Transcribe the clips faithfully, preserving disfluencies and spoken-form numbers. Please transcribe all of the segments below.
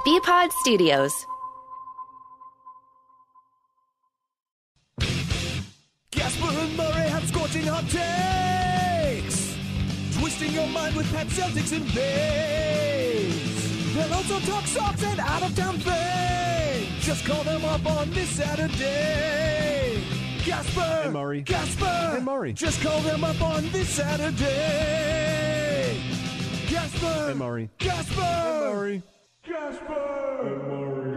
B-Pod Studios. Gasper and Murray have scorching hot takes, twisting your mind with Pat Celtics and Bays. They'll also talk socks and out-of-town fame. Just call them up on this Saturday. Gasper and Murray. Gasper and Murray. Just call them up on this Saturday. Gasper and Murray. Gasper and Murray. Gasper and Murray.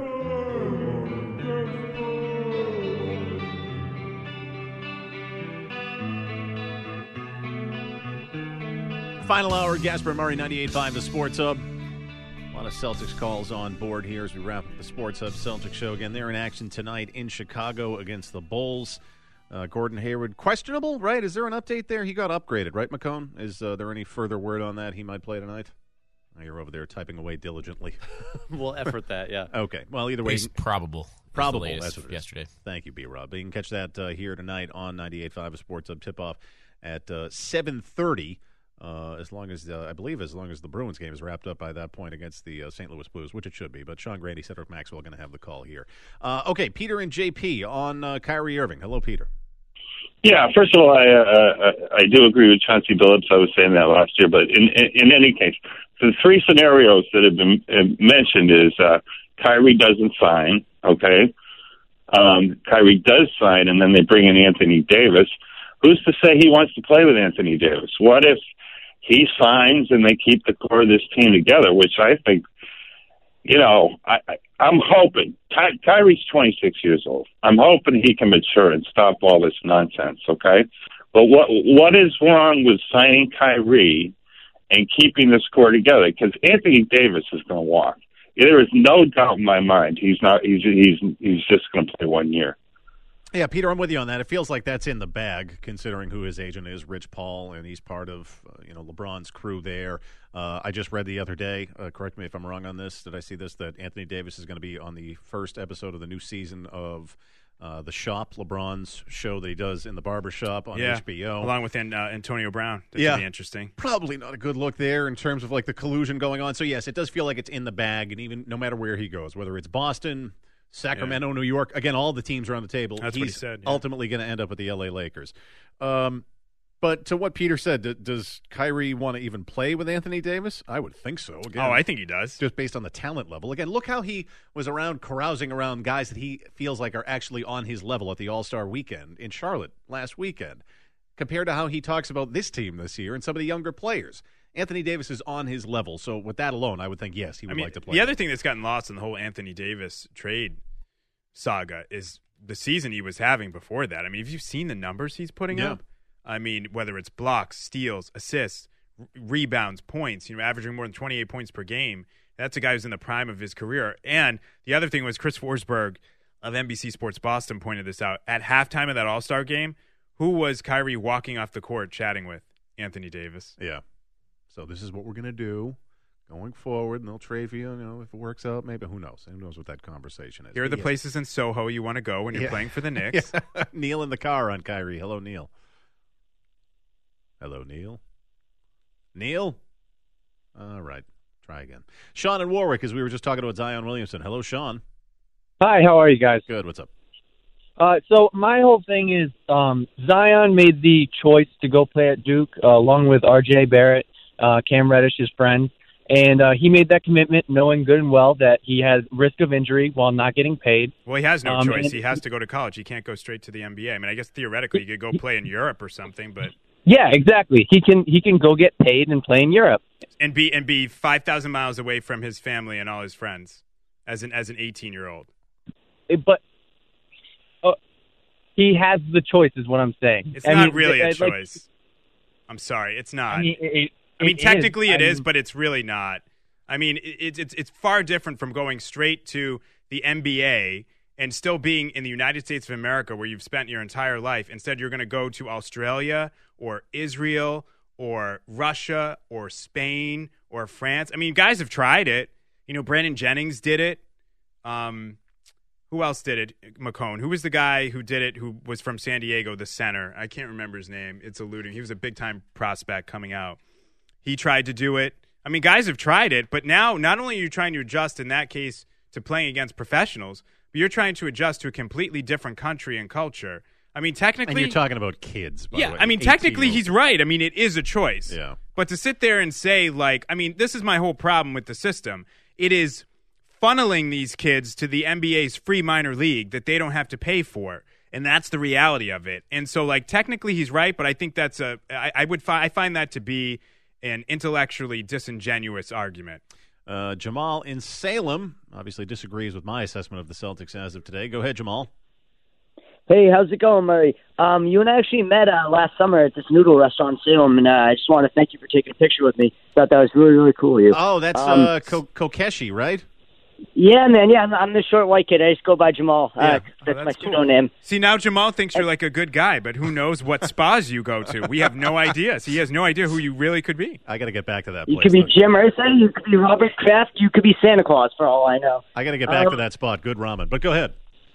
Final hour, Gasper and Murray, ninety-eight point five, the Sports Hub. A lot of Celtics calls on board here as we wrap up the Sports Hub Celtics show. Again, they're in action tonight in Chicago against the Bulls. Uh, Gordon Hayward, questionable, right? Is there an update there? He got upgraded, right, McCone? Is uh, there any further word on that? He might play tonight? Oh, you're over there typing away diligently. We'll effort that, yeah. Okay. Well, either way. It's probable. Probable. That's That's what it is. yesterday. Thank you, B-Rob. You can catch that uh, here tonight on ninety-eight point five, a Sports Hub tip-off at uh, seven thirty. Uh, as long as, uh, I believe, as long as the Bruins game is wrapped up by that point against the uh, Saint Louis Blues, which it should be. But Sean Grady, Cedric Maxwell are going to have the call here. Uh, okay, Peter and J P on uh, Kyrie Irving. Hello, Peter. Yeah, first of all, I uh, I do agree with Chauncey Billups. I was saying that last year. But in, in, in any case, the three scenarios that have been mentioned is uh, Kyrie doesn't sign, okay? Um, Kyrie does sign, and then they bring in Anthony Davis. Who's to say he wants to play with Anthony Davis? What if he signs and they keep the core of this team together, which I think, you know, I, I, I'm hoping. Ky- Kyrie's twenty-six years old. I'm hoping he can mature and stop all this nonsense, okay? But what what is wrong with signing Kyrie and keeping this core together? Because Anthony Davis is going to walk. There is no doubt in my mind he's not. He's he's he's just going to play one year. Yeah, Peter, I'm with you on that. It feels like that's in the bag, considering who his agent is, Rich Paul, and he's part of uh, you know LeBron's crew there. Uh, I just read the other day, uh, correct me if I'm wrong on this, did I see this, that Anthony Davis is going to be on the first episode of the new season of uh, The Shop, LeBron's show that he does in the barbershop on yeah, H B O. Along with uh, Antonio Brown. That's yeah. going to be interesting. Probably not a good look there in terms of like the collusion going on. So, yes, it does feel like it's in the bag, and even no matter where he goes, whether it's Boston, Sacramento, yeah. New York. Again, all the teams are on the table. That's He's what he said. Yeah. Ultimately going to end up with the L A Lakers. Um, but to what Peter said, d- does Kyrie want to even play with Anthony Davis? I would think so. Again, oh, I think he does. Just based on the talent level. Again, look how he was around carousing around guys that he feels like are actually on his level at the All-Star weekend in Charlotte last weekend, compared to how he talks about this team this year and some of the younger players. Anthony Davis is on his level, so with that alone, I would think, yes, he would I mean, like to play. The other thing that's gotten lost in the whole Anthony Davis trade saga is the season he was having before that. I mean, have you seen the numbers he's putting yeah. up? I mean, whether it's blocks, steals, assists, r- rebounds, points, you know, averaging more than twenty-eight points per game. That's a guy who's in the prime of his career. And the other thing was Chris Forsberg of N B C Sports Boston pointed this out. At halftime of that All-Star game, who was Kyrie walking off the court chatting with? Anthony Davis. Yeah. So this is what we're going to do going forward, and they'll trade for you. You know, if it works out, maybe. Who knows? Who knows what that conversation is? Here are the yes. places in Soho you want to go when you're yeah. playing for the Knicks. yeah. Neil in the car on Kyrie. Hello, Neil. Hello, Neil. Neil? All right. Try again. Sean and Warwick, as we were just talking about Zion Williamson. Hello, Sean. Hi, how are you guys? Good. What's up? Uh, so my whole thing is um, Zion made the choice to go play at Duke uh, along with R J Barrett, uh, Cam Reddish, his friend. And uh, he made that commitment knowing good and well that he had risk of injury while not getting paid. Well, he has no um, choice. and- He has to go to college. He can't go straight to the N B A. I mean, I guess theoretically he could go play in Europe or something, but Yeah, exactly. He can he can go get paid and play in Europe. and be and be five thousand miles away from his family and all his friends as an as an eighteen-year-old. It- but uh, he has the choice is what I'm saying. It's I not mean, really a it- like, choice. I'm sorry, it's not. I mean, it, I mean, it technically is. it I is, mean, but it's really not. I mean, it's it's it's far different from going straight to the N B A and still being in the United States of America where you've spent your entire life. Instead, you're going to go to Australia or Israel or Russia or Spain or France. I mean, guys have tried it. You know, Brandon Jennings did it. Um, who else did it? McCone. Who was the guy who did it who was from San Diego, the center? I can't remember his name. It's eluding. He was a big-time prospect coming out. He tried to do it. I mean, guys have tried it, but now not only are you trying to adjust in that case to playing against professionals, but you're trying to adjust to a completely different country and culture. I mean, technically... And you're talking about kids, by yeah, the way. I mean, technically he's right. I mean, it is a choice. Yeah. But to sit there and say, like, I mean, this is my whole problem with the system. It is funneling these kids to the N B A's free minor league that they don't have to pay for. And that's the reality of it. And so, like, technically he's right, but I think that's a, I, I would fi- I find that to be an intellectually disingenuous argument. Uh, Jamal in Salem obviously disagrees with my assessment of the Celtics as of today. Go ahead, Jamal. Hey, how's it going, Murray? Um, you and I actually met uh, last summer at this noodle restaurant in Salem, and uh, I just want to thank you for taking a picture with me. Thought that was really, really cool of you. Oh, that's um, uh, Ko- Kokeshi, right? Yeah, man, yeah, I'm, I'm the short white kid. I just go by Jamal. Yeah. Uh, Oh, that's, that's my cool. pseudonym. See, now Jamal thinks you're like a good guy, but who knows what spas you go to? We have no idea. So he has no idea who you really could be. I got to get back to that You place. could be though. Jim Irsay, you could be Robert Kraft, you could be Santa Claus, for all I know. I got to get back um, to that spot. Good ramen. But go ahead.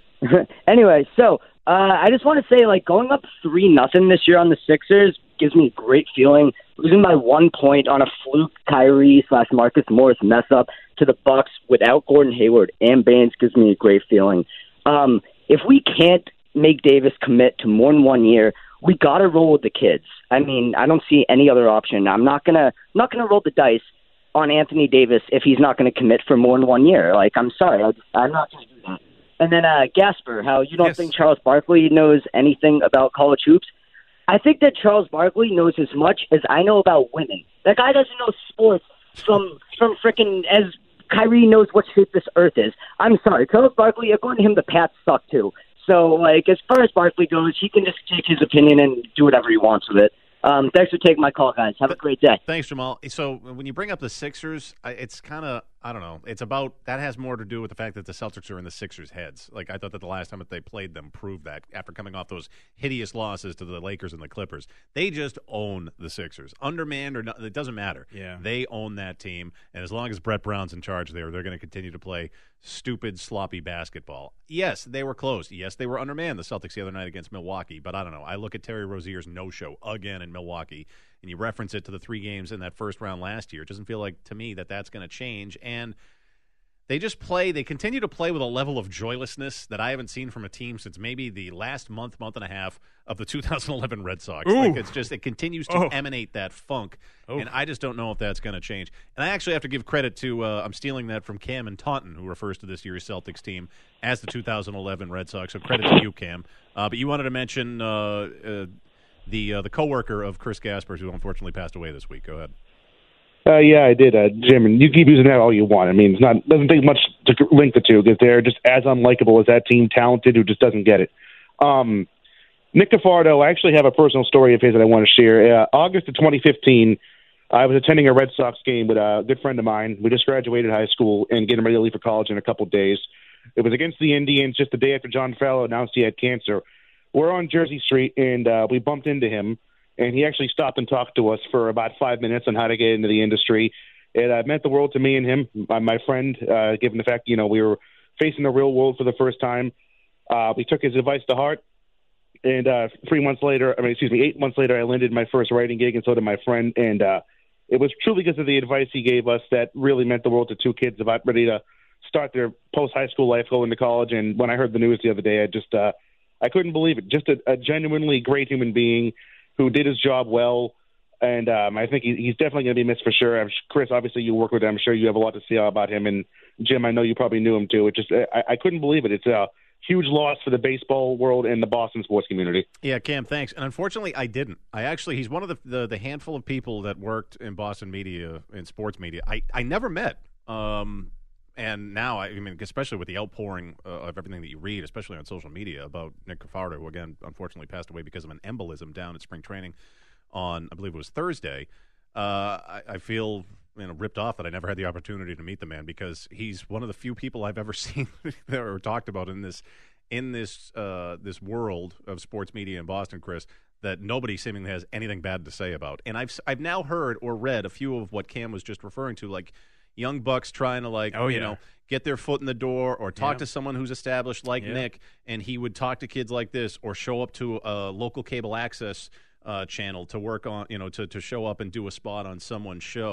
Anyway, so uh, I just want to say, like, going up three nothing this year on the Sixers gives me a great feeling. Losing by one point on a fluke Kyrie slash Marcus Morris mess up to the Bucks without Gordon Hayward and Baines gives me a great feeling. Um, if we can't make Davis commit to more than one year, we got to roll with the kids. I mean, I don't see any other option. I'm not gonna not gonna roll the dice on Anthony Davis if he's not going to commit for more than one year. Like, I'm sorry, I, I'm not going to do that. And then uh, Gasper, how you don't Yes. think Charles Barkley knows anything about college hoops? I think that Charles Barkley knows as much as I know about women. That guy doesn't know sports from from frickin' as Kyrie knows what shape this earth is. I'm sorry, Charles Barkley, according to him, the Pats suck too. So, like, as far as Barkley goes, he can just take his opinion and do whatever he wants with it. Um, thanks for taking my call, guys. Have a great day. Thanks, Jamal. So when you bring up the Sixers, I, it's kind of, I don't know, it's about, that has more to do with the fact that the Celtics are in the Sixers' heads. Like, I thought that the last time that they played them proved that after coming off those hideous losses to the Lakers and the Clippers. They just own the Sixers. Undermanned or not, it doesn't matter. Yeah. They own that team, and as long as Brett Brown's in charge there, they're going to continue to play stupid, sloppy basketball. Yes, they were close. Yes, they were undermanned, the Celtics, the other night against Milwaukee, but I don't know. I look at Terry Rozier's no-show again in Milwaukee, and you reference it to the three games in that first round last year. It doesn't feel like, to me, that that's going to change, and they just play, they continue to play with a level of joylessness that I haven't seen from a team since maybe the last month, month and a half of the two thousand eleven Red Sox. Ooh. Like, it's just, it continues to Oh. emanate that funk, Oof. and I just don't know if that's going to change. And I actually have to give credit to, uh, I'm stealing that from Cam and Taunton, who refers to this year's Celtics team as the two thousand eleven Red Sox, so credit to you, Cam. Uh, but you wanted to mention uh, uh, the uh, the coworker of Chris Gaspers, who unfortunately passed away this week. Go ahead. Uh, yeah, I did, uh, Jim, and you keep using that all you want. I mean, it's not doesn't take much to link the two because they're just as unlikable as that team, talented, who just doesn't get it. Um, Nick DeFardo, I actually have a personal story of his that I want to share. Uh, August of twenty fifteen, I was attending a Red Sox game with a good friend of mine. We just graduated high school and getting ready to leave for college in a couple of days. It was against the Indians just the day after John Farrell announced he had cancer. We're on Jersey Street, and uh, we bumped into him. And he actually stopped and talked to us for about five minutes on how to get into the industry. It uh, meant the world to me and him, my, my friend, uh, given the fact, you know, we were facing the real world for the first time. Uh, we took his advice to heart. And uh, three months later, I mean, excuse me, eight months later, I landed my first writing gig, and so did my friend. And uh, it was truly because of the advice he gave us that really meant the world to two kids about ready to start their post-high school life, going to college. And when I heard the news the other day, I just uh, I couldn't believe it. Just a, a genuinely great human being who did his job well, and um, I think he, he's definitely going to be missed for sure. I'm, Chris, obviously you work with him. I'm sure you have a lot to say about him. And Jim, I know you probably knew him too. It just I, I couldn't believe it. It's a huge loss for the baseball world and the Boston sports community. Yeah, Cam, thanks. And unfortunately, I didn't. I actually, he's one of the the, the handful of people that worked in Boston media, in sports media, I, I never met. Um, and now, I mean, especially with the outpouring uh, of everything that you read, especially on social media about Nick Cafardo, who, again, unfortunately passed away because of an embolism down at spring training on, I believe it was Thursday, uh, I, I feel you know, ripped off that I never had the opportunity to meet the man because he's one of the few people I've ever seen that are talked about in this in this uh, this world of sports media in Boston, Chris, that nobody seemingly has anything bad to say about. And I've I've now heard or read a few of what Cam was just referring to, like young bucks trying to like oh, you yeah. know get their foot in the door or talk Yeah. to someone who's established like Yeah. Nick, and he would talk to kids like this or show up to a local cable access uh, channel to work on, you know, to, to show up and do a spot on someone's show.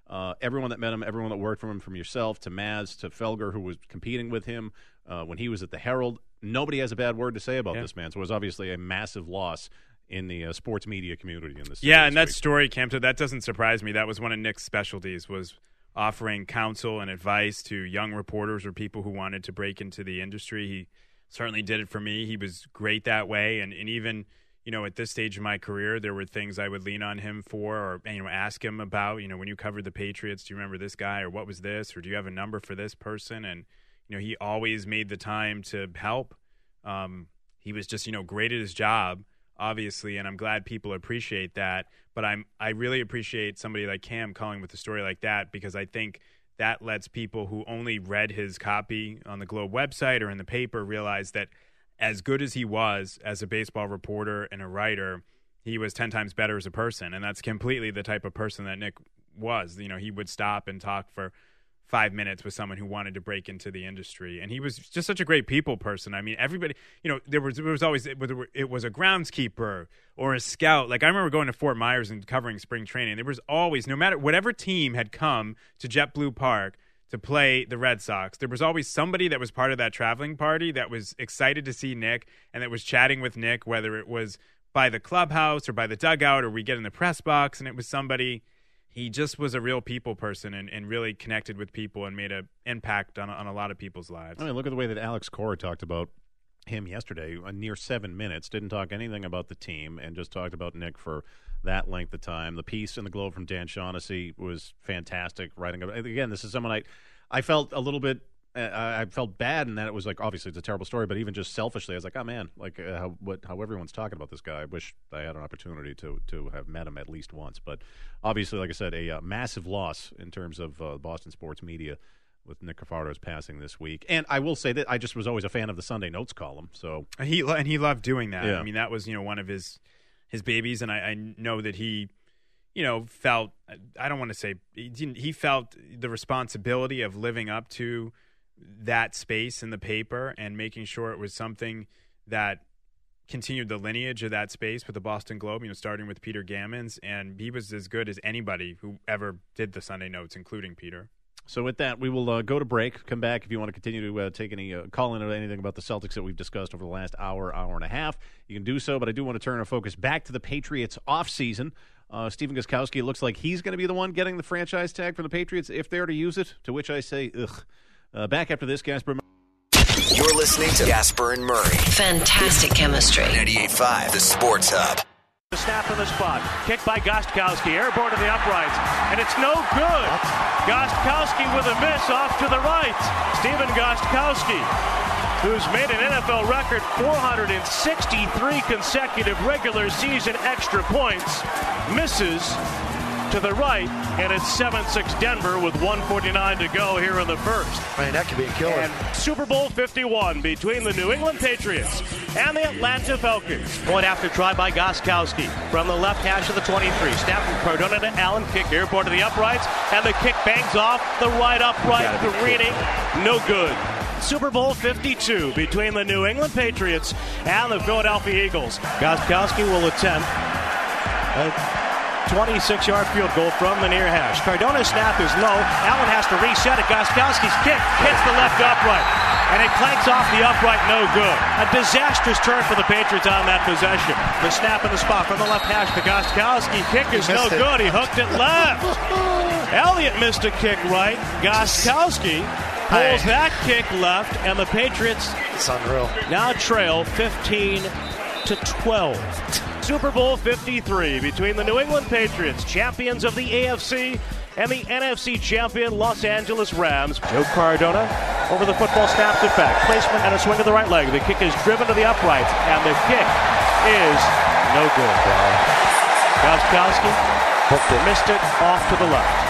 Uh, everyone that met him, everyone that worked for him, from yourself to Maz to Felger, who was competing with him uh, when he was at the Herald, nobody has a bad word to say about yeah. this man. So it was obviously a massive loss in the uh, sports media community in this. Yeah, and that week. story, Kempta, that doesn't surprise me. That was one of Nick's specialties, was offering counsel and advice to young reporters or people who wanted to break into the industry. He certainly did it for me. He was great that way, and, and even – you know, at this stage of my career, there were things I would lean on him for, or, you know, ask him about, you know, when you covered the Patriots, do you remember this guy, or what was this, or do you have a number for this person? And, you know, he always made the time to help. Um, he was just, you know, great at his job, obviously, and I'm glad people appreciate that. But I'm, I really appreciate somebody like Cam calling with a story like that, because I think that lets people who only read his copy on the Globe website or in the paper realize that as good as he was as a baseball reporter and a writer, he was ten times better as a person. And that's completely the type of person that Nick was. You know, he would stop and talk for five minutes with someone who wanted to break into the industry. And he was just such a great people person. I mean, everybody, you know, there was, there was always, whether it was a groundskeeper or a scout. Like, I remember going to Fort Myers and covering spring training. There was always, no matter, whatever team had come to JetBlue Park to play the Red Sox, there was always somebody that was part of that traveling party that was excited to see Nick and that was chatting with Nick, whether it was by the clubhouse or by the dugout or we get in the press box, and it was somebody. He just was a real people person and, and really connected with people and made an impact on, on a lot of people's lives. I mean, look at the way that Alex Cora talked about him yesterday, a near seven minutes, didn't talk anything about the team and just talked about Nick for that length of time. The piece in the Globe from Dan Shaughnessy was fantastic. Writing about, again, this is someone I, I felt a little bit, uh, I felt bad in that it was like, obviously it's a terrible story, but even just selfishly, I was like, oh man, like uh, how what how everyone's talking about this guy. I wish I had an opportunity to to have met him at least once. But obviously, like I said, a uh, massive loss in terms of uh, Boston sports media with Nick Cafardo's passing this week. And I will say that I just was always a fan of the Sunday Notes column. So he and he loved doing that. Yeah. I mean, that was, you know, one of his his babies, and I, I know that he, you know, felt, I don't want to say, he, didn't, he felt the responsibility of living up to that space in the paper and making sure it was something that continued the lineage of that space with the Boston Globe, you know, starting with Peter Gammons, and he was as good as anybody who ever did the Sunday Notes, including Peter. So with that, we will uh, go to break, come back if you want to continue to uh, take any, uh, call in or anything about the Celtics that we've discussed over the last hour, hour and a half. You can do so, but I do want to turn our focus back to the Patriots offseason. Uh, Stephen Gostkowski, it looks like he's going to be the one getting the franchise tag for the Patriots if they're to use it, to which I say, ugh. Uh, back after this, Gasper. You're listening to Gasper and Murray. Fantastic chemistry. ninety-eight point five, the Sports Hub. The snap on the spot. Kick by Gostkowski. Airborne to the uprights. And it's no good. Gostkowski with a miss off to the right. Stephen Gostkowski, who's made an N F L record four hundred sixty-three consecutive regular season extra points, misses to the right, and it's seven six Denver with one forty-nine to go here in the first. Man, that could be a killer. And Super Bowl fifty-one between the New England Patriots and the Atlanta Falcons. Point after try by Gostkowski from the left hash of the twenty-three. Snap from Cardona to Allen. Kick airborne to the uprights, and the kick bangs off the right upright. Careening, no good. Super Bowl fifty-two between the New England Patriots and the Philadelphia Eagles. Gostkowski will attempt a twenty-six-yard field goal from the near hash. Cardona's snap is low. Allen has to reset it. Gostkowski's kick hits the left upright, and it clanks off the upright, no good. A disastrous turn for the Patriots on that possession. The snap in the spot from the left hash to Gostkowski. Kick is no good. He hooked it left. Elliott missed a kick right. Gostkowski pulls that kick left, and the Patriots it's unreal. Now trail fifteen to twelve. Super Bowl fifty-three between the New England Patriots, champions of the A F C, and the N F C champion Los Angeles Rams. Joe Cardona over the football, snaps it back. Placement and a swing to the right leg. The kick is driven to the uprights, and the kick is no good. Gostkowski missed it off to the left.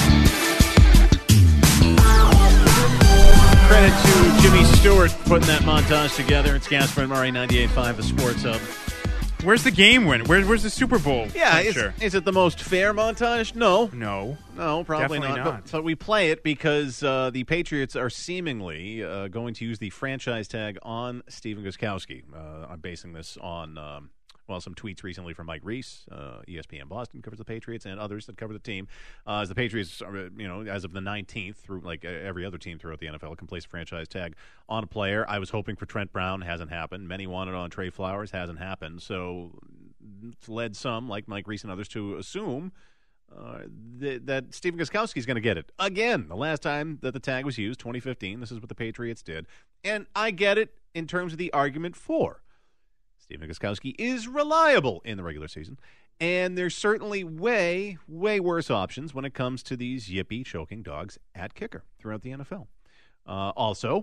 Credit to Jimmy Stewart for putting that montage together. It's Gasper and Murray, ninety-eight point five, the Sports Hub. Where's the game win? Where, where's the Super Bowl? Yeah, is, is it the most fair montage? No. No. No, probably not. not. But, but we play it because uh, the Patriots are seemingly uh, going to use the franchise tag on Stephen Gostkowski. Uh, I'm basing this on um, well, some tweets recently from Mike Reese, uh, E S P N Boston covers the Patriots, and others that cover the team. Uh, as the Patriots, are, you know, as of the nineteenth, through like every other team throughout the N F L, can place a franchise tag on a player. I was hoping for Trent Brown, hasn't happened. Many wanted on Trey Flowers, hasn't happened. So it's led some, like Mike Reese and others, to assume uh, th- that Stephen Gostkowski is going to get it again. The last time that the tag was used, twenty fifteen, this is what the Patriots did, and I get it in terms of the argument for. Stephen Gostkowski is reliable in the regular season, and there's certainly way, way worse options when it comes to these yippee choking dogs at kicker throughout the N F L. Uh, also,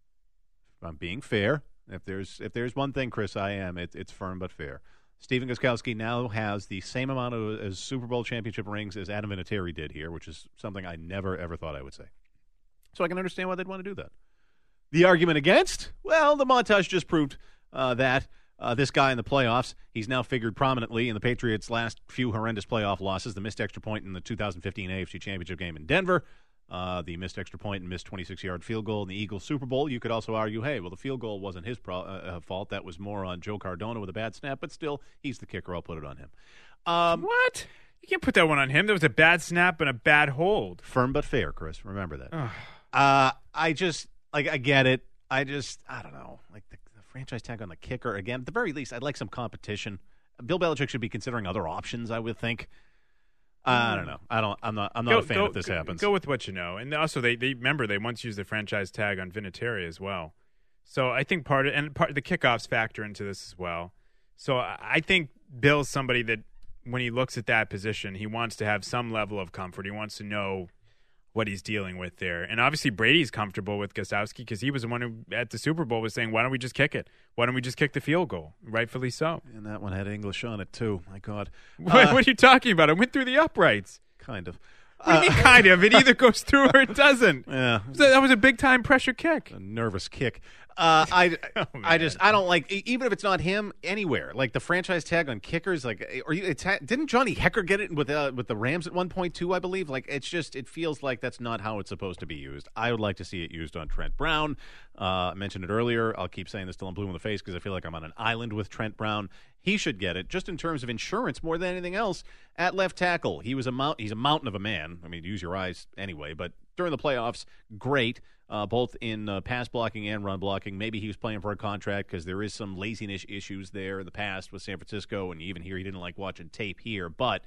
if I'm being fair, if there's if there's one thing, Chris, I am, it, it's firm but fair. Stephen Gostkowski now has the same amount of as Super Bowl championship rings as Adam Vinatieri did here, which is something I never, ever thought I would say. So I can understand why they'd want to do that. The argument against? Well, the montage just proved uh, that. Uh, this guy in the playoffs, he's now figured prominently in the Patriots' last few horrendous playoff losses, the missed extra point in the two thousand fifteen A F C Championship game in Denver, uh, the missed extra point and missed twenty-six-yard field goal in the Eagles Super Bowl. You could also argue, hey, well, the field goal wasn't his pro- uh, fault. That was more on Joe Cardona with a bad snap, but still, he's the kicker. I'll put it on him. Um, what? You can't put that one on him. There was a bad snap and a bad hold. Firm but fair, Chris. Remember that. uh, I just, like, I get it. I just, I don't know, like the franchise tag on the kicker again. At the very least, I'd like some competition. Bill Belichick should be considering other options, I would think. Uh, I don't know. I don't. I'm not. I'm not go, a fan go, if this go, happens. Go with what you know, and also they, they remember they once used the franchise tag on Vinatieri as well. So I think part of and part of the kickoffs factor into this as well. So I think Bill's somebody that when he looks at that position, he wants to have some level of comfort. He wants to know what he's dealing with there. And obviously Brady's comfortable with Gostkowski because he was the one who at the Super Bowl was saying, why don't we just kick it? Why don't we just kick the field goal? Rightfully so. And that one had English on it too. My God. What, Uh, what are you talking about? It went through the uprights. Kind of. What do you mean kind of? It either goes through or it doesn't. Yeah. So that was a big-time pressure kick. A nervous kick. Uh, I, Oh, I just, I don't like, e- even if it's not him, anywhere. Like the franchise tag on kickers, like, or you, it's, ha- didn't Johnny Hecker get it with uh, with the Rams at one point too, I believe? Like, it's just, it feels like that's not how it's supposed to be used. I would like to see it used on Trent Brown. Uh, I mentioned it earlier. I'll keep saying this till I'm blue in the face because I feel like I'm on an island with Trent Brown. He should get it, just in terms of insurance more than anything else, at left tackle. He was a mount, he's a mountain of a man. I mean, use your eyes anyway, but during the playoffs, great. Uh, both in uh, pass blocking and run blocking. Maybe he was playing for a contract because there is some laziness issues there in the past with San Francisco, and even here he didn't like watching tape here. But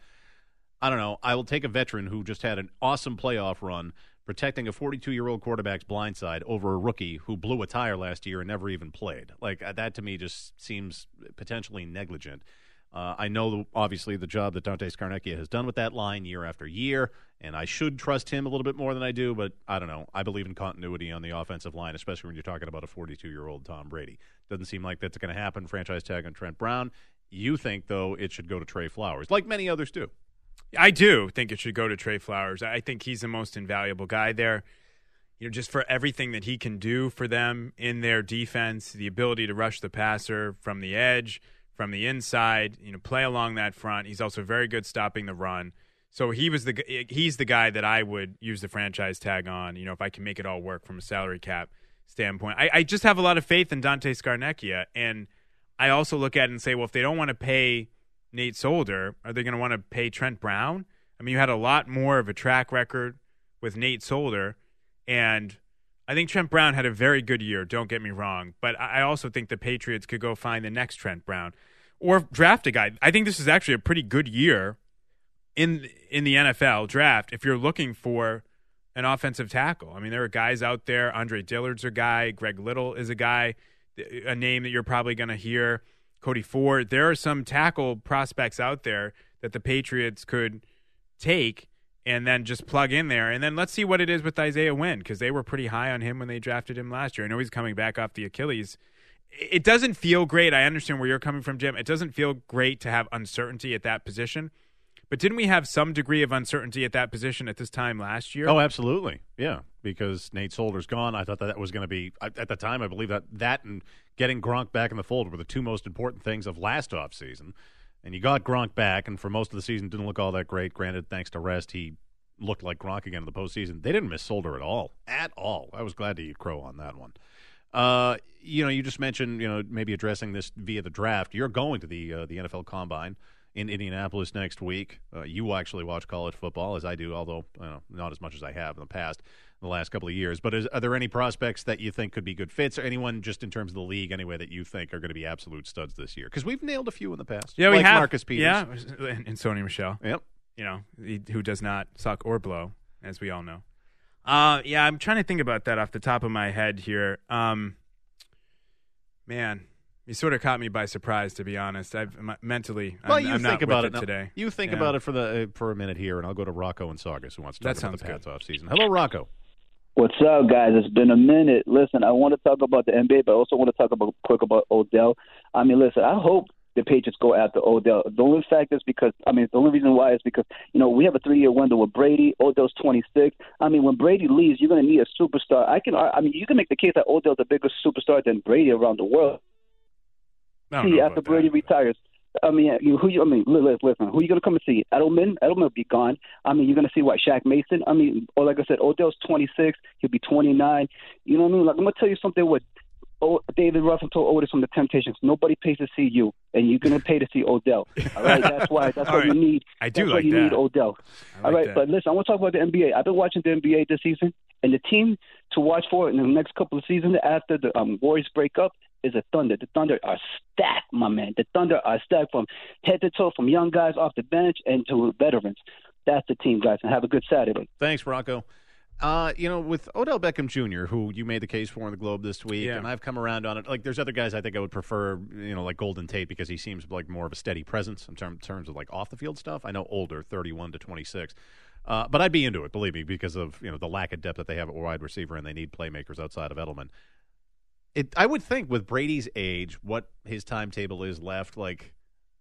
I don't know. I will take a veteran who just had an awesome playoff run protecting a forty-two-year-old quarterback's blindside over a rookie who blew a tire last year and never even played. Like, uh, that to me just seems potentially negligent. Uh, I know, obviously, the job that Dante Scarnecchia has done with that line year after year, and I should trust him a little bit more than I do, but I don't know. I believe in continuity on the offensive line, especially when you're talking about a forty-two-year-old Tom Brady. Doesn't seem like that's going to happen. Franchise tag on Trent Brown. You think, though, it should go to Trey Flowers, like many others do. I do think it should go to Trey Flowers. I think he's the most invaluable guy there. You know, just for everything that he can do for them in their defense, the ability to rush the passer from the edge, from the inside, you know, play along that front. He's also very good stopping the run. So he was the he's the guy that I would use the franchise tag on, you know, if I can make it all work from a salary cap standpoint. I, I just have a lot of faith in Dante Scarnecchia, and I also look at it and say, well, if they don't want to pay Nate Solder, are they going to want to pay Trent Brown? I mean, you had a lot more of a track record with Nate Solder, and I think Trent Brown had a very good year, don't get me wrong, but I also think the Patriots could go find the next Trent Brown or draft a guy. I think this is actually a pretty good year in in the N F L draft if you're looking for an offensive tackle. I mean, there are guys out there. Andre Dillard's a guy. Greg Little is a guy, a name that you're probably going to hear. Cody Ford. There are some tackle prospects out there that the Patriots could take and then just plug in there. And then let's see what it is with Isaiah Wynn, because they were pretty high on him when they drafted him last year. I know he's coming back off the Achilles. It doesn't feel great. I understand where you're coming from, Jim. It doesn't feel great to have uncertainty at that position. But didn't we have some degree of uncertainty at that position at this time last year? Oh, absolutely. Yeah, because Nate Solder's gone. I thought that, that was going to be, at the time, I believe that that and getting Gronk back in the fold were the two most important things of last offseason. And you got Gronk back, and for most of the season didn't look all that great. Granted, thanks to rest, he looked like Gronk again in the postseason. They didn't miss Solder at all. At all. I was glad to eat crow on that one. Uh, you know, you just mentioned, you know, maybe addressing this via the draft. You're going to the uh, the N F L Combine in Indianapolis next week. Uh, you actually watch college football, as I do, although you know, not as much as I have in the past, in the last couple of years. But is, are there any prospects that you think could be good fits, or anyone just in terms of the league anyway that you think are going to be absolute studs this year? Because we've nailed a few in the past. Yeah, we like have. Marcus Peters. Yeah, and Sony Michel. Yep. You know, he, who does not suck or blow, as we all know. Uh, yeah, I'm trying to think about that off the top of my head here. Um, man, you sort of caught me by surprise, to be honest. I've m- mentally, well, I'm, you I'm think not about with it it today. You think yeah. about it for the uh, for a minute here, and I'll go to Rocco and Saugus, who wants to talk that about sounds the Pats good. off season. Hello, Rocco. What's up, guys? It's been a minute. Listen, I want to talk about the N B A, but I also want to talk about quick about Odell. I mean, listen, I hope the Patriots go after Odell. The only fact is because, I mean, the only reason why is because, you know, we have a three-year window with Brady. Odell's twenty-six. I mean, when Brady leaves, you're going to need a superstar. I can, I mean, you can make the case that Odell's the biggest superstar than Brady around the world. See, after Brady retires. I mean, you, who you? I mean, listen, listen. Who are you going to come and see? Edelman. Edelman will be gone. I mean, you're going to see what? Shaq Mason. I mean, or like I said, Odell's twenty-six. He'll be twenty-nine. You know what I mean? Like, I'm going to tell you something. What oh, David Ruffin told Otis from the Temptations: nobody pays to see you, and you're going to pay to see Odell. All right, that's why. That's what right. you need. I do that's like why you that. need Odell. Like All right, that. but listen, I want to talk about the N B A. I've been watching the N B A this season, and the team to watch for in the next couple of seasons after the um, Warriors break up is the Thunder. The Thunder are stacked, my man. The Thunder are stacked from head to toe, from young guys off the bench and to veterans. That's the team, guys, and have a good Saturday. Thanks, Rocco. Uh, you know, with Odell Beckham Junior, who you made the case for in the Globe this week, yeah. and I've come around on it. Like, there's other guys I think I would prefer, you know, like Golden Tate, because he seems like more of a steady presence in term, terms of, like, off-the-field stuff. I know older, thirty-one to twenty-six. Uh, but I'd be into it, believe me, because of, you know, the lack of depth that they have at wide receiver, and they need playmakers outside of Edelman. It, I would think with Brady's age, what his timetable is left, like,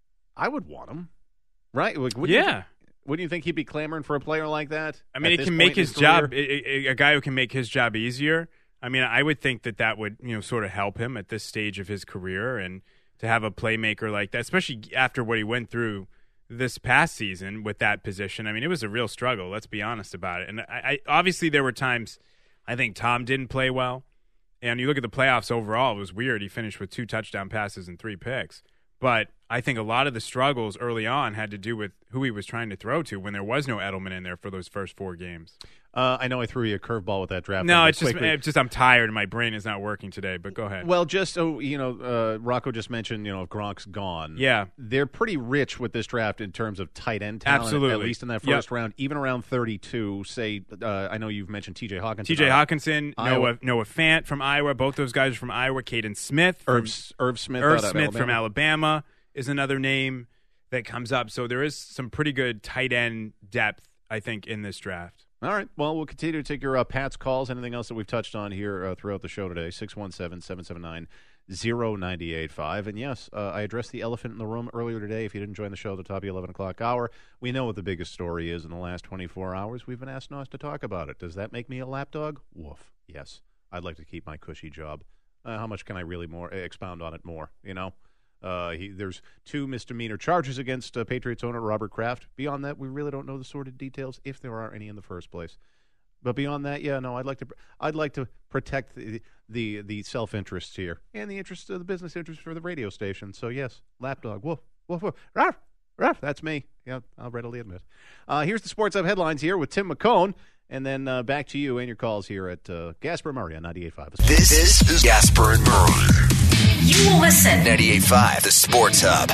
I would want him, right? Like, wouldn't yeah. You think, wouldn't you think he'd be clamoring for a player like that? I mean, it can make his, his job, a, a guy who can make his job easier. I mean, I would think that that would, you know, sort of help him at this stage of his career, and to have a playmaker like that, especially after what he went through this past season with that position. I mean, it was a real struggle. Let's be honest about it. And I, I obviously there were times I think Tom didn't play well. And you look at the playoffs overall, it was weird. He finished with two touchdown passes and three picks. But I think a lot of the struggles early on had to do with who he was trying to throw to when there was no Edelman in there for those first four games. Uh, I know I threw you a curveball with that draft. No, it's just, it's just I'm tired and my brain is not working today, but go ahead. Well, just so, you know, uh, Rocco just mentioned, you know, if Gronk's gone. Yeah. They're pretty rich with this draft in terms of tight end talent. Absolutely. At least in that first yep. round, even around thirty-two, say, uh, I know you've mentioned T J Hawkinson. T J Hawkinson, Iowa. Noah, Noah Fant from Iowa. Both those guys are from Iowa. Caden Smith. From, Irv, Irv Smith. Irv out Smith Alabama. from Alabama is another name that comes up. So there is some pretty good tight end depth, I think, in this draft. All right. Well, we'll continue to take your uh, Pats calls. Anything else that we've touched on here uh, throughout the show today? six one seven, seven seven nine, zero nine eight five. And yes, uh, I addressed the elephant in the room earlier today. If you didn't join the show at the top of the eleven o'clock hour, we know what the biggest story is in the last twenty-four hours. We've been asked not to talk about it. Does that make me a lapdog? Woof. Yes. I'd like to keep my cushy job. Uh, how much can I really more expound on it more, you know? Uh, he, there's two misdemeanor charges against uh, Patriots owner Robert Kraft. Beyond that, we really don't know the sordid details, if there are any in the first place. But beyond that, yeah, no, I'd like to, I'd like to protect the the, the self interests here and the interest of the business interest for the radio station. So yes, lapdog, woof, woof, woof, ruff, ruff. That's me. Yeah, I'll readily admit. Uh, here's the Sports Hub headlines here with Tim McCone, and then uh, back to you and your calls here at uh, Gasper Murray on ninety-eight point five. This is Gasper and Murray. You will listen. ninety-eight point five, the Sports Hub.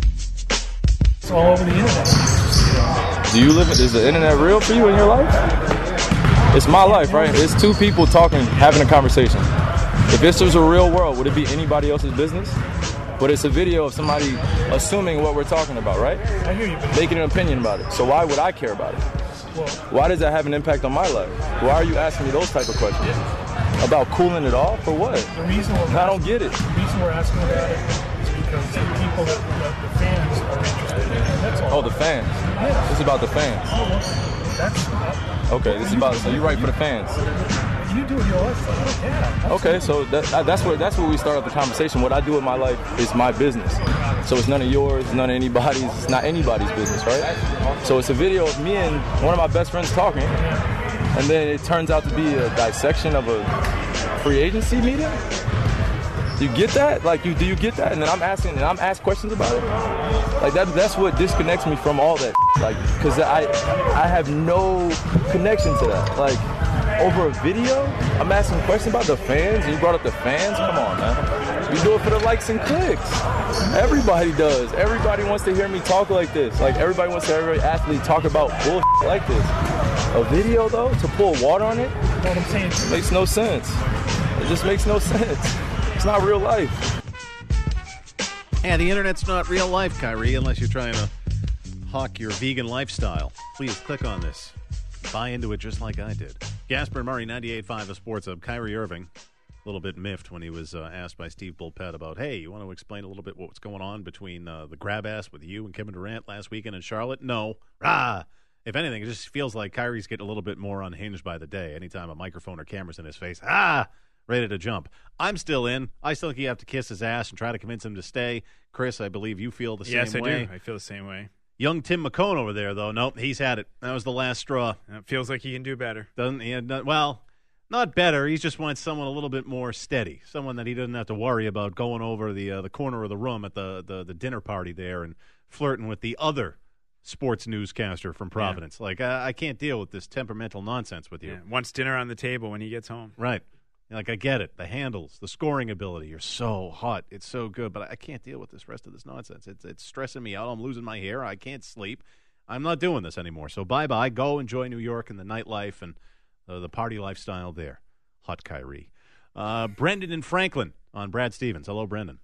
It's all over the internet. Do you live it? Is the internet real for you in your life? It's my life, right? It's two people talking, having a conversation. If this was a real world, would it be anybody else's business? But it's a video of somebody assuming what we're talking about, right? I hear you. Making an opinion about it. So why would I care about it? Well, why does that have an impact on my life? Why are you asking me those type of questions? About cooling it off? For what? The reason we're I don't get it. The reason we're asking about it is because the people that, that the fans are interested in. And that's all. Oh, the fans? Yeah. It's about the fans. Oh, well, that's uh, okay, this is about, so you write for the fans. You do it your life. Yeah. Okay, so that, that's where that's where we start off the conversation. What I do with my life is my business. So it's none of yours, it's none of anybody's, it's not anybody's business, right? So it's a video of me and one of my best friends talking, and then it turns out to be a dissection of a free agency meeting? You get that? Like, you do you get that? And then I'm asking, and I'm asked questions about it. Like that. That's what disconnects me from all that. Like, because I, I have no connection to that. Like, over a video, I'm asking questions about the fans, and you brought up the fans. Come on, man. We do it for the likes and clicks. Everybody does. Everybody wants to hear me talk like this. Like, everybody wants to hear every athlete talk about bullshit like this. A video, though, to pour water on it, what I'm saying makes no sense. It just makes no sense. It's not real life. Yeah, the internet's not real life, Kyrie, unless you're trying to hawk your vegan lifestyle. Please click on this. Buy into it just like I did. Gasper and Murray, ninety-eight point five The Sports Hub. Kyrie Irving, a little bit miffed when he was uh, asked by Steve Bulpett about, hey, you want to explain a little bit what's going on between uh, the grab ass with you and Kevin Durant last weekend in Charlotte? No. Rah! If anything, it just feels like Kyrie's getting a little bit more unhinged by the day. Anytime a microphone or camera's in his face, ah! Ready to jump. I'm still in. I still think you have to kiss his ass and try to convince him to stay. Chris, I believe you feel the same way. Yes, I way. do. I feel the same way. Young Tim McCone over there, though. Nope, he's had it. That was the last straw. It feels like he can do better. Doesn't he? Not, well, not better. He just wants someone a little bit more steady, someone that he doesn't have to worry about going over the uh, the corner of the room at the, the, the dinner party there and flirting with the other sports newscaster from Providence. Yeah. Like, I, I can't deal with this temperamental nonsense with you. Yeah. Wants dinner on the table when he gets home. Right. Like, I get it. The handles, the scoring ability are so hot. It's so good, but I can't deal with this rest of this nonsense. It's it's stressing me out. I'm losing my hair. I can't sleep. I'm not doing this anymore. So bye-bye. Go enjoy New York and the nightlife and uh, the party lifestyle there. Hot Kyrie. Uh, Brendan and Franklin on Brad Stevens. Hello, Brendan.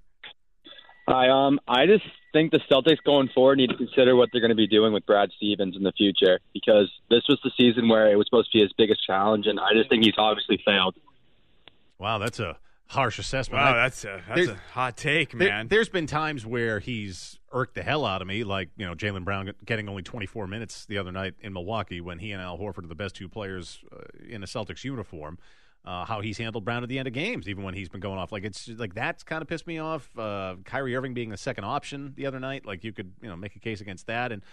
Hi. Um, I just think the Celtics going forward need to consider what they're going to be doing with Brad Stevens in the future, because this was the season where it was supposed to be his biggest challenge, and I just think he's obviously failed. Wow, that's a harsh assessment. Wow, that's a that's a hot take, man. There, there's been times where he's irked the hell out of me, like, you know, Jaylen Brown getting only twenty-four minutes the other night in Milwaukee when he and Al Horford are the best two players uh, in a Celtics uniform. Uh, how he's handled Brown at the end of games, even when he's been going off. Like, it's like that's kind of pissed me off. Uh, Kyrie Irving being the second option the other night, like, you could, you know, make a case against that. And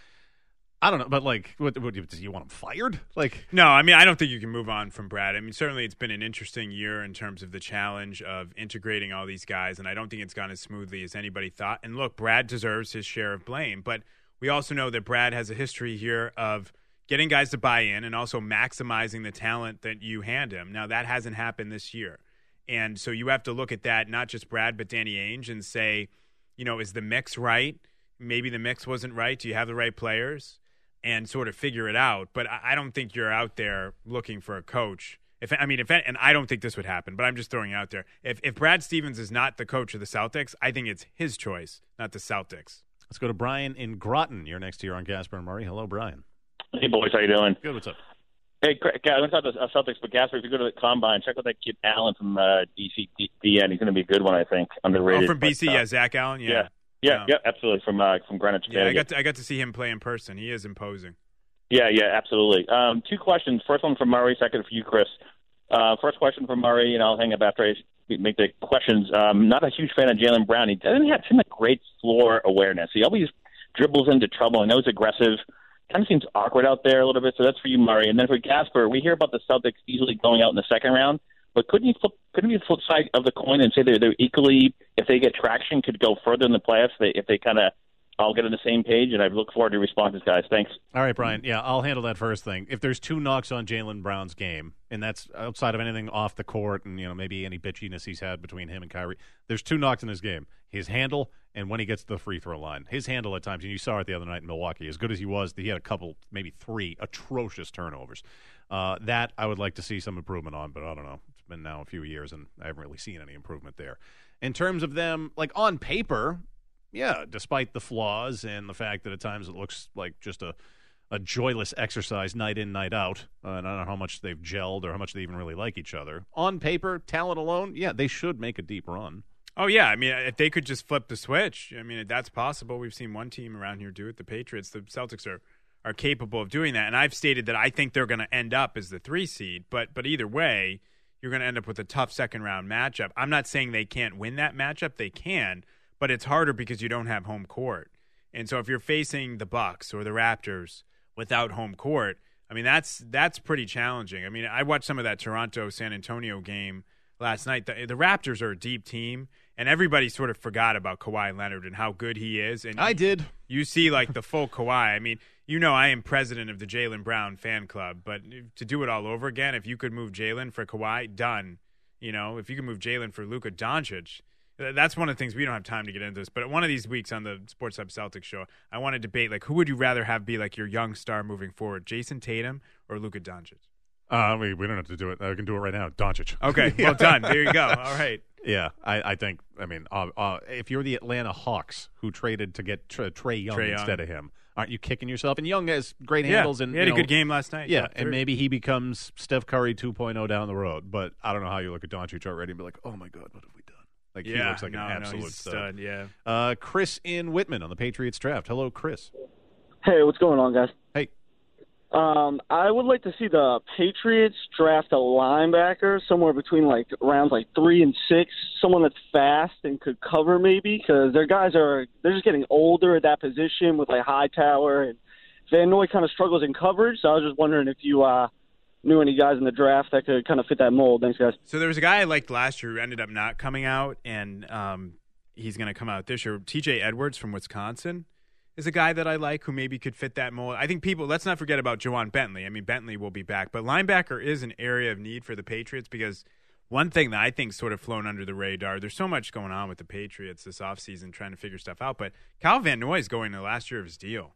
I don't know, but like, what, what, do you want him fired? Like, no, I mean, I don't think you can move on from Brad. I mean, certainly it's been an interesting year in terms of the challenge of integrating all these guys, and I don't think it's gone as smoothly as anybody thought. And look, Brad deserves his share of blame, but we also know that Brad has a history here of getting guys to buy in and also maximizing the talent that you hand him. Now, that hasn't happened this year, and so you have to look at that, not just Brad, but Danny Ainge, and say, you know, is the mix right? Maybe the mix wasn't right. Do you have the right players? And sort of figure it out. But I don't think you're out there looking for a coach. If I mean, if and I don't think this would happen, but I'm just throwing it out there. If if Brad Stevens is not the coach of the Celtics, I think it's his choice, not the Celtics. Let's go to Brian in Groton. You're next here on Gasper and Murray. Hello, Brian. Hey, boys. How you doing? Good. What's up? Hey, I went to the Celtics, but Gasper, if you go to the Combine, check out that kid Allen from uh, D C D N. He's going to be a good one, I think. Underrated. Oh, from B C, but, uh, yeah, Zach Allen, yeah. Yeah, yeah, um, yeah absolutely. From uh, from Greenwich. Yeah, I got to, I got to see him play in person. He is imposing. Yeah, yeah, absolutely. Um, two questions. First one from Murray, second for you, Chris. Uh, first question from Murray, and I'll hang up after I make the questions. Um, not a huge fan of Jaylen Brown. He doesn't have seem like great floor awareness. He always dribbles into trouble. I know he's aggressive. Kind of seems awkward out there a little bit. So that's for you, Murray. And then for Gasper, we hear about the Celtics easily going out in the second round. But couldn't you flip, couldn't you flip side of the coin and say they're, they're equally, if they get traction, could go further in the playoffs if they, if they kind of all get on the same page? And I look forward to responses, guys. Thanks. All right, Brian. Yeah, I'll handle that first thing. If there's two knocks on Jaylen Brown's game, and that's outside of anything off the court and, you know, maybe any bitchiness he's had between him and Kyrie, there's two knocks in his game. His handle and when he gets to the free throw line. His handle at times, and you saw it the other night in Milwaukee, as good as he was, he had a couple, maybe three atrocious turnovers. Uh, that I would like to see some improvement on, but I don't know. It's been now a few years, and I haven't really seen any improvement there. In terms of them, like on paper, yeah, despite the flaws and the fact that at times it looks like just a, a joyless exercise night in, night out, uh, and I don't know how much they've gelled or how much they even really like each other. On paper, talent alone, yeah, they should make a deep run. Oh, yeah. I mean, if they could just flip the switch, I mean, that's possible. We've seen one team around here do it, the Patriots. The Celtics are, are capable of doing that. And I've stated that I think they're going to end up as the three seed. But but either way, you're going to end up with a tough second-round matchup. I'm not saying they can't win that matchup. They can, but it's harder because you don't have home court. And so if you're facing the Bucks or the Raptors without home court, I mean, that's that's pretty challenging. I mean, I watched some of that Toronto-San Antonio game last night. The, the Raptors are a deep team, and everybody sort of forgot about Kawhi Leonard and how good he is. And I you, did. You see, like, the full Kawhi. I mean, you know I am president of the Jaylen Brown fan club, but to do it all over again, if you could move Jaylen for Kawhi, done. You know, if you could move Jaylen for Luka Doncic, that's one of the things. We don't have time to get into this, but one of these weeks on the Sports Hub Celtics show, I want to debate, like, who would you rather have be, like, your young star moving forward, Jason Tatum or Luka Doncic? Uh, we, we don't have to do it. I can do it right now. Doncic. Okay, well done. There you go. All right. Yeah, I, I think, I mean, uh, uh, if you're the Atlanta Hawks who traded to get Tra- Trae Young Trae Young. instead of him, aren't you kicking yourself? And Young has great Yeah, handles. And he had you a know, good game last night. Yeah, Top and three. maybe he becomes Steph Curry two point oh down the road. But I don't know how you look at Doncic already and be like, oh, my God, what have we done? Like, he Yeah, looks like no, an no, absolute he's a stud. stud, yeah. Uh, Chris in Whitman on the Patriots draft. Hello, Chris. Hey, what's going on, guys? Hey. Um, I would like to see the Patriots draft a linebacker somewhere between like rounds like three and six, someone that's fast and could cover maybe, because their guys are they're just getting older at that position with like Hightower, and Van Noy kind of struggles in coverage. So I was just wondering if you uh, knew any guys in the draft that could kind of fit that mold. Thanks, guys. So there was a guy I liked last year who ended up not coming out, and um, he's going to come out this year. T J Edwards from Wisconsin is a guy that I like who maybe could fit that mold. I think people, let's not forget about Jawan Bentley. I mean, Bentley will be back, but linebacker is an area of need for the Patriots because one thing that I think sort of flown under the radar, there's so much going on with the Patriots this offseason trying to figure stuff out, but Kyle Van Noy is going to the last year of his deal.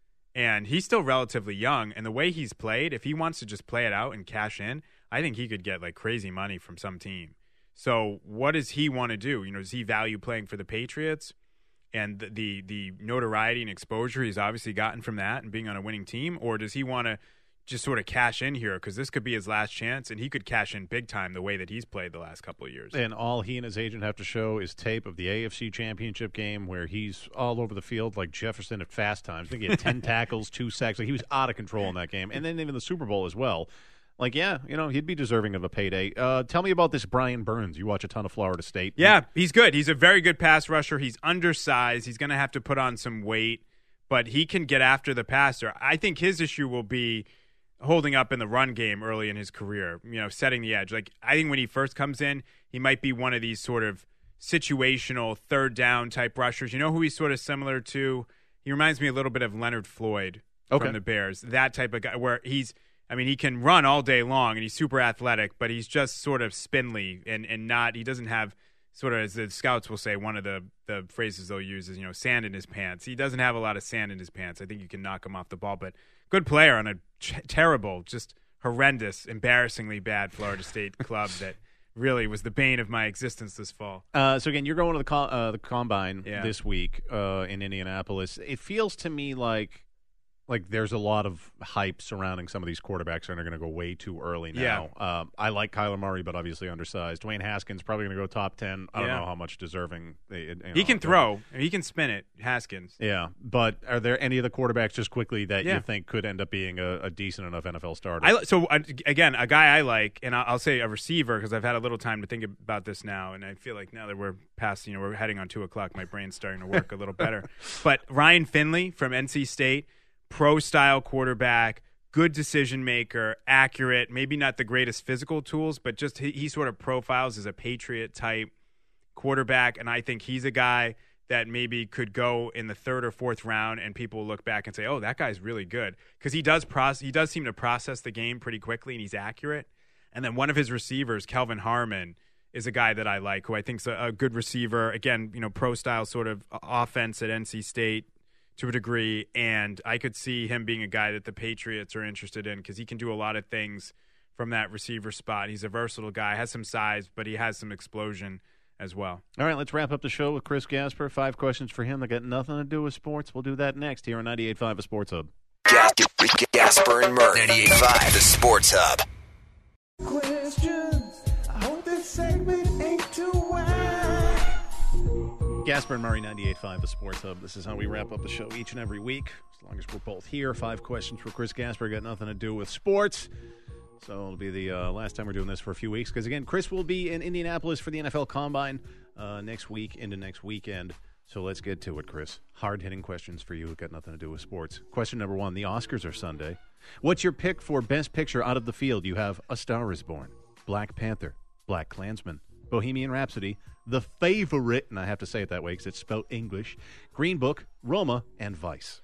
And he's still relatively young, and the way he's played, if he wants to just play it out and cash in, I think he could get like crazy money from some team. So what does he want to do? You know, does he value playing for the Patriots? And the, the the notoriety and exposure he's obviously gotten from that and being on a winning team, or does he want to just sort of cash in here because this could be his last chance and he could cash in big time the way that he's played the last couple of years? And all he and his agent have to show is tape of the A F C Championship game where he's all over the field like Jefferson at fast times. I think he had ten tackles, two sacks. Like he was out of control in that game. And then even the Super Bowl as well. Like, yeah, you know, he'd be deserving of a payday. Uh, tell me about this Brian Burns. You watch a ton of Florida State. Yeah, he's good. He's a very good pass rusher. He's undersized. He's going to have to put on some weight, but he can get after the passer. I think his issue will be holding up in the run game early in his career, you know, setting the edge. Like, I think when he first comes in, he might be one of these sort of situational third down type rushers. You know who he's sort of similar to? He reminds me a little bit of Leonard Floyd Okay. from the Bears. That type of guy where he's – I mean, he can run all day long, and he's super athletic, but he's just sort of spindly and, and not – he doesn't have sort of, as the scouts will say, one of the, the phrases they'll use is, you know, sand in his pants. He doesn't have a lot of sand in his pants. I think you can knock him off the ball, but good player on a ch- terrible, just horrendous, embarrassingly bad Florida State club that really was the bane of my existence this fall. Uh, so, again, you're going to the, com- uh, the Combine Yeah. this week uh, in Indianapolis. It feels to me like – Like there's a lot of hype surrounding some of these quarterbacks that are going to go way too early now. Yeah. Um, I like Kyler Murray, but obviously undersized. Dwayne Haskins probably going to go top ten. I don't Yeah. know how much deserving. They, you know, He can throw. He can spin it, Haskins. Yeah, but are there any of the quarterbacks just quickly that Yeah. you think could end up being a, a decent enough N F L starter? I, so, uh, again, a guy I like, and I'll, I'll say a receiver because I've had a little time to think about this now, and I feel like now that we're past, you know, we're heading on two o'clock, my brain's starting to work a little better. But Ryan Finley from N C State, pro-style quarterback, good decision maker, accurate, maybe not the greatest physical tools, but just he, he sort of profiles as a Patriot-type quarterback, and I think he's a guy that maybe could go in the third or fourth round, and people will look back and say, oh, that guy's really good, because he does process, he does seem to process the game pretty quickly, and he's accurate. And then one of his receivers, Kelvin Harmon, is a guy that I like, who I think's a, a good receiver. Again, you know, pro-style sort of offense at N C State, to a degree, and I could see him being a guy that the Patriots are interested in because he can do a lot of things from that receiver spot. He's a versatile guy, has some size, but he has some explosion as well. All right, let's wrap up the show with Chris Gasper. Five questions for him that got nothing to do with sports. We'll do that next here on ninety-eight point five, a Sports Hub. Gasper and Murray, ninety-eight point five, the Sports Hub. Questions. I hope this segment ain't too wide. Gasper and Murray, ninety-eight point five, the Sports Hub. This is how we wrap up the show each and every week, as long as we're both here. Five questions for Chris Gasper. Got nothing to do with sports. So it'll be the uh, last time we're doing this for a few weeks, because, again, Chris will be in Indianapolis for the N F L Combine uh, next week into next weekend. So let's get to it, Chris. Hard-hitting questions for you. Got nothing to do with sports. Question number one. The Oscars are Sunday. What's your pick for Best Picture out of the field? You have A Star is Born, Black Panther, Black Klansman, Bohemian Rhapsody, The Favorite, and I have to say it that way because it's spelled English, Green Book, Roma, and Vice.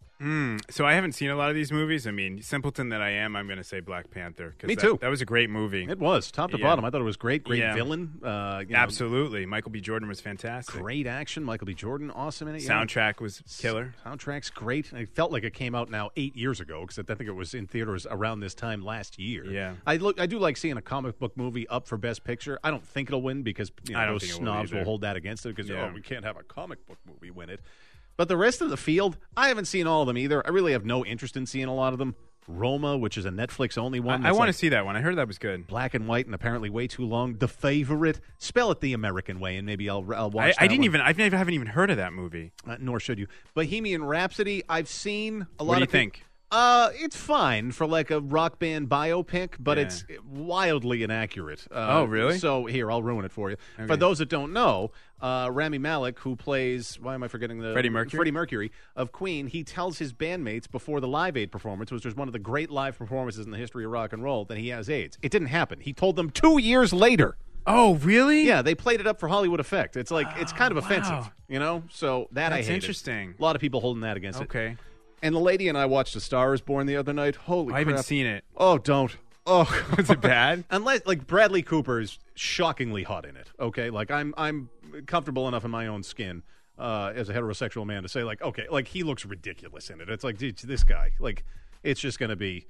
Mm, so I haven't seen a lot of these movies. I mean, simpleton that I am, I'm going to say Black Panther. Me that, too. That was a great movie. It was, top to Yeah. bottom. I thought it was great. Great Yeah. villain. Uh, you know, Absolutely. Michael B. Jordan was fantastic. great action. Michael B. Jordan, awesome in it. yeah. Soundtrack was killer. Soundtrack's great. I felt like it came out now eight years ago because I think it was in theaters around this time last year. Yeah. I look. I do like seeing a comic book movie up for Best Picture. I don't think it'll win because you know, I don't those think it will snobs will, either. hold that against it because Yeah. oh, we can't have a comic book movie win it. But the rest of the field, I haven't seen all of them either. I really have no interest in seeing a lot of them. Roma, which is a Netflix-only one. I, I that's want to like see that one. I heard that was good. black and white and apparently way too long. The Favorite. Spell it the American way, and maybe I'll, I'll I, watch I that didn't one. even. I never haven't even heard of that movie. Uh, nor should you. Bohemian Rhapsody, I've seen a lot What do you of peop- think? Uh, it's fine for like a rock band biopic, but Yeah. it's wildly inaccurate. Uh, Oh, really? So here, I'll ruin it for you. Okay. For those that don't know, uh, Rami Malek, who plays why am I forgetting the Freddie Mercury? Freddie Mercury of Queen, he tells his bandmates before the Live Aid performance, which was one of the great live performances in the history of rock and roll, that he has AIDS. It didn't happen. He told them two years later. Oh, really? Yeah, they played it up for Hollywood effect. It's like it's kind of offensive, wow. you know. So that I That's hate. interesting. A lot of people holding that against it. Okay. And the lady and I watched A Star Is Born the other night. Holy I crap. haven't seen it. Oh, don't. Oh, Was it bad? Unless like Bradley Cooper is shockingly hot in it. Okay, like I'm I'm comfortable enough in my own skin uh, as a heterosexual man to say like okay, like he looks ridiculous in it. It's like dude, this guy, like it's just gonna be.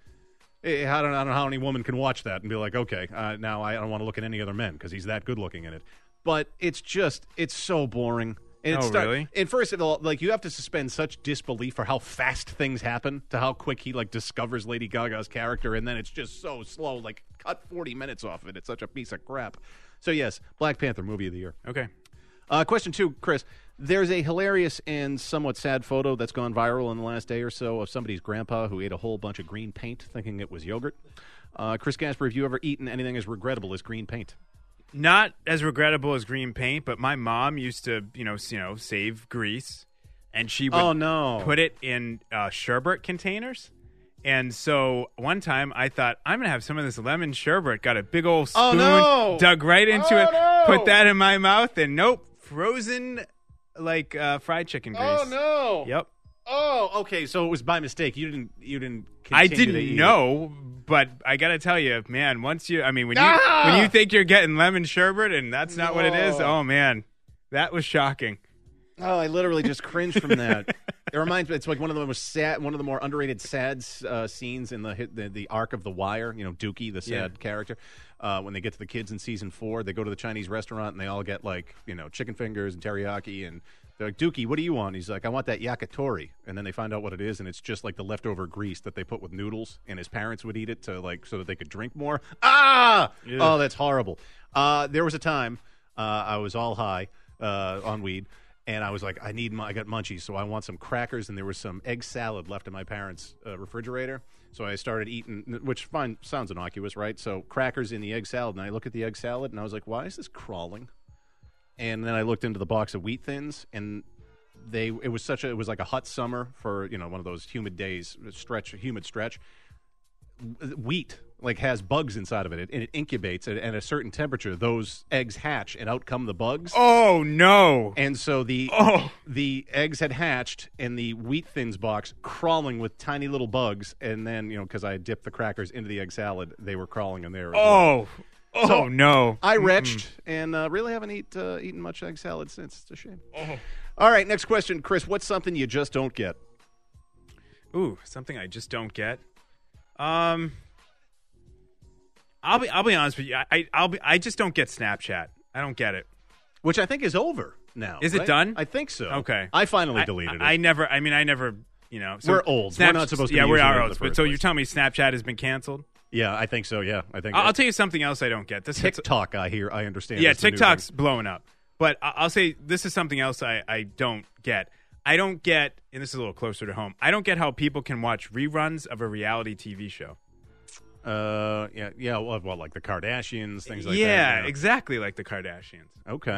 I don't, I don't know how any woman can watch that and be like, okay, uh, now I don't want to look at any other men because he's that good looking in it. But it's just, it's so boring. And Oh, it's start- really? And first of all, like you have to suspend such disbelief for how fast things happen to how quick he like discovers Lady Gaga's character, and then it's just so slow. Like cut forty minutes off it. It's such a piece of crap. So yes, Black Panther movie of the year. Okay. Uh, question two, Chris. There's a hilarious and somewhat sad photo that's gone viral in the last day or so of somebody's grandpa who ate a whole bunch of green paint thinking it was yogurt. Uh, Chris Gasper, have you ever eaten anything as regrettable as green paint? Not as regrettable as green paint, but my mom used to, you know, s- you know, save grease, and she would Oh, no. put it in uh, sherbet containers. And so one time I thought, I'm going to have some of this lemon sherbet. Got a big old spoon, Oh, no. dug right into Oh, it, no. put that in my mouth, and nope, frozen like uh, fried chicken grease. Oh, no. Yep. Oh, okay. So it was by mistake. You didn't. You didn't. I continue to didn't eat know, but I got to tell you, man, once you, I mean, when you Ah! when you think you're getting lemon sherbet and that's not what it is, No. oh, man, that was shocking. it. Oh, I literally just cringed from that. It reminds me. It's like one of the most sad, one of the more underrated sad uh, scenes in the, hit- the the arc of The Wire. You know, Dookie, the sad Yeah. character. Uh, when they get to the kids in season four, they go to the Chinese restaurant and they all get like you know chicken fingers and teriyaki and. They're like, Dookie, what do you want? He's like, I want that yakitori. And then they find out what it is, and it's just like the leftover grease that they put with noodles, and his parents would eat it to like so that they could drink more. Ah! Ugh. Oh, that's horrible. Uh, there was a time uh, I was all high uh, on weed, and I was like, I need, my, I got munchies, so I want some crackers, and there was some egg salad left in my parents' uh, refrigerator. So I started eating, which fine sounds innocuous, right? So crackers in the egg salad, and I look at the egg salad, and I was like, why is this crawling? And then I looked into the box of Wheat Thins, and they it was such a it was like a hot summer for you know one of those humid days, stretch humid stretch. Wheat like has bugs inside of it, and it incubates at, at a certain temperature. Those eggs hatch, and out come the bugs. Oh no! And so the Oh. the eggs had hatched, and the Wheat Thins box crawling with tiny little bugs. And then you know because I dipped the crackers into the egg salad, they were crawling in there. As well. Oh, oh So, no! I Mm-mm. retched and uh, really haven't eat, uh, eaten much egg salad since. It's a shame. Oh. All right, next question, Chris. What's something you just don't get? Ooh, something I just don't get. Um, I'll be I'll be honest with you. I I'll be I just don't get Snapchat. I don't get it. Which I think is over now. Is it right? done? I think so. Okay. I finally I- deleted I, I it. never. I mean, I never. You know, We're old. We're not supposed to Yeah, be we using it are in old. the But first so place. you're telling me Snapchat has been canceled? Yeah, I think so. Yeah, I think I'll, I'll tell you something else I don't get. This it's- TikTok. I hear. I understand. Yeah, is the new TikTok's thing. blowing up. But I- I'll say this is something else I, I don't get. I don't get, and this is a little closer to home, I don't get how people can watch reruns of a reality T V show. Uh, yeah, yeah. Well, well, like the Kardashians, things like that. yeah, you know. exactly like the Kardashians. Okay. Yeah.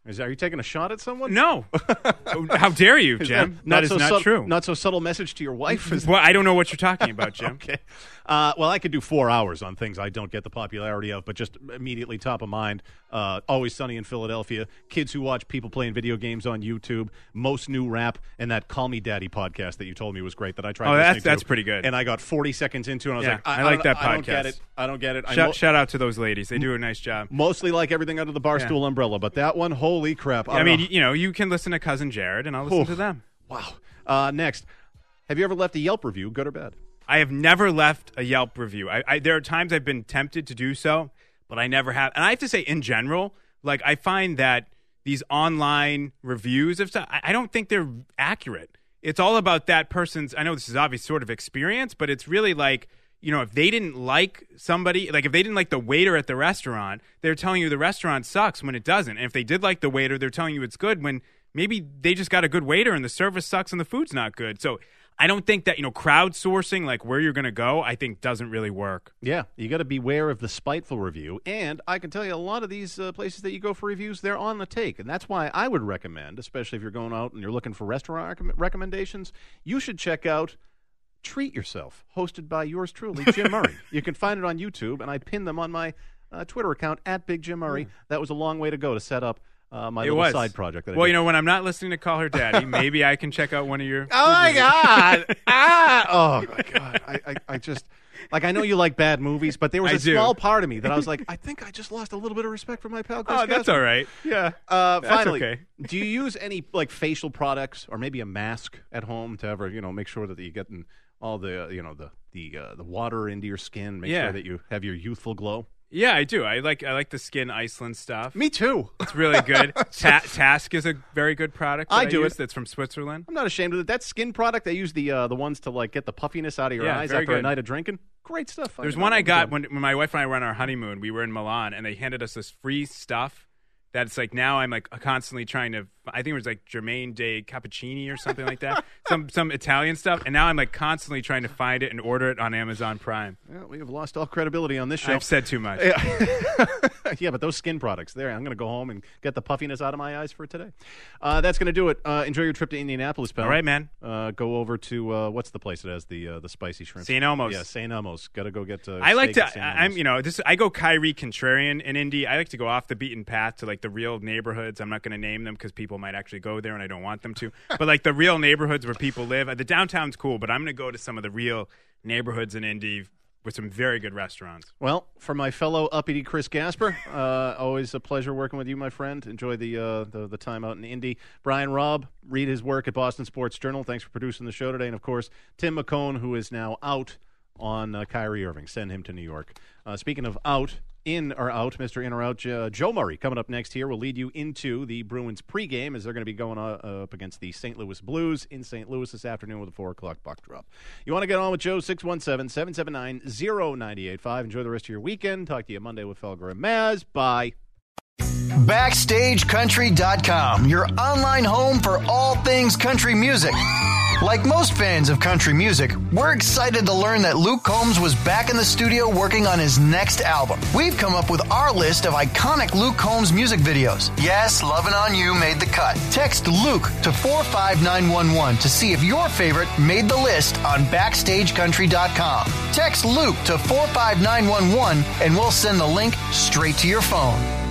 Is are you taking a shot at someone? No. How dare you, Is Jim? that, not that is so not sub- true. Not so subtle message to your wife. Is well, I don't know what you're talking about, Jim. Okay. Uh, well, I could do four hours on things I don't get the popularity of, but just immediately top of mind. Uh, Always Sunny in Philadelphia. Kids who watch people playing video games on YouTube. Most new rap, and that Call Me Daddy podcast that you told me was great. That I tried. Oh, listening that's to. that's pretty good. And I got forty seconds into it. And I was yeah, like, I, I like I that podcast. I don't get it. I don't get it. I Shout, mo- shout out to those ladies. They do a nice job. Mostly like everything under the Barstool Yeah. umbrella, but that one, holy crap! I, I don't mean, know. you know, you can listen to Cousin Jared, and I'll listen Oof. to them. Wow. Uh, next, have you ever left a Yelp review, good or bad? I have never left a Yelp review. I, I, there are times I've been tempted to do so, but I never have. And I have to say, in general, like I find that these online reviews of stuff, I, I don't think they're accurate. It's all about that person's. I know this is obvious sort of experience, but it's really like, you know, if they didn't like somebody, like if they didn't like the waiter at the restaurant, they're telling you the restaurant sucks when it doesn't. And if they did like the waiter, they're telling you it's good when maybe they just got a good waiter and the service sucks and the food's not good. So I don't think that, you know, crowdsourcing, like where you're going to go, I think doesn't really work. Yeah, you got to beware of the spiteful review. And I can tell you a lot of these uh, places that you go for reviews, they're on the take. And that's why I would recommend, especially if you're going out and you're looking for restaurant rec- recommendations, you should check out Treat Yourself, hosted by yours truly, Jim Murray. You can find it on YouTube, and I pinned them on my uh, Twitter account, at Big Jim Murray. That was a long way to go to set up uh, my It little was. side project. That I well, did. you know, when I'm not listening to Call Her Daddy, maybe I can check out one of your. Oh my God! ah! Oh my God! I, I, I just like I know you like bad movies, but there was I a do. small part of me that I was like, I think I just lost a little bit of respect for my pal Chris Oh, that's Gasper. all right. Yeah. Uh, That's finally, okay. do you use any like facial products or maybe a mask at home to ever you know make sure that you get all the uh, you know the the uh, the water into your skin, make Yeah. sure that you have your youthful glow? Yeah, I do. I like I like the Skin Iceland stuff. Me too. It's really good. Ta- Task is a very good product. that I do use it. That's from Switzerland. I'm not ashamed of it. That skin product, they use the uh, the ones to like get the puffiness out of your Yeah, eyes very after a good. night of drinking. Great stuff. There's I one know I what got I'm when, when my wife and I were on our honeymoon. We were in Milan, and they handed us this free stuff. That's like now I'm like constantly trying to. I think it was like Germain de Cappuccini or something like that. some some Italian stuff, and now I'm like constantly trying to find it and order it on Amazon Prime. Well, we have lost all credibility on this show. I've said too much. Yeah, yeah, but those skin products, there, I'm going to go home and get the puffiness out of my eyes for today. Uh, that's going to do it. Uh, enjoy your trip to Indianapolis, pal. All right, man. Uh, go over to, uh, what's the place that has the uh, the spicy shrimp? Saint Elmo's. Yeah, Saint Elmo's. Got to go get uh, I like steak to. at Saint I- I'm, Elmo's. you know, this. I go Kyrie contrarian in Indy. I like to go off the beaten path to like the real neighborhoods. I'm not going to name them because people might actually go there, and I don't want them to. But like the real neighborhoods where people live. The downtown's cool, but I'm going to go to some of the real neighborhoods in Indy with some very good restaurants. Well, for my fellow uppity Chris Gasper, uh, always a pleasure working with you, my friend. Enjoy the, uh, the the time out in Indy. Brian Robb, read his work at Boston Sports Journal. Thanks for producing the show today. And, of course, Tim McCone, who is now out on uh, Kyrie Irving. Send him to New York. Uh, speaking of out, in or out, Mister In or Out, uh, Joe Murray coming up next here will lead you into the Bruins pregame as they're going to be going uh, up against the Saint Louis Blues in Saint Louis this afternoon with a four o'clock puck drop. You want to get on with Joe, six one seven, seven seven nine, zero nine eight five. Enjoy the rest of your weekend. Talk to you Monday with Felger and Maz. Bye. Backstage Country dot com, your online home for all things country music. Like most fans of country music, we're excited to learn that Luke Combs was back in the studio working on his next album. We've come up with our list of iconic Luke Combs music videos. Yes, Lovin' On You made the cut. Text Luke to four five nine one one to see if your favorite made the list on Backstage Country dot com. Text Luke to four five nine one one and we'll send the link straight to your phone.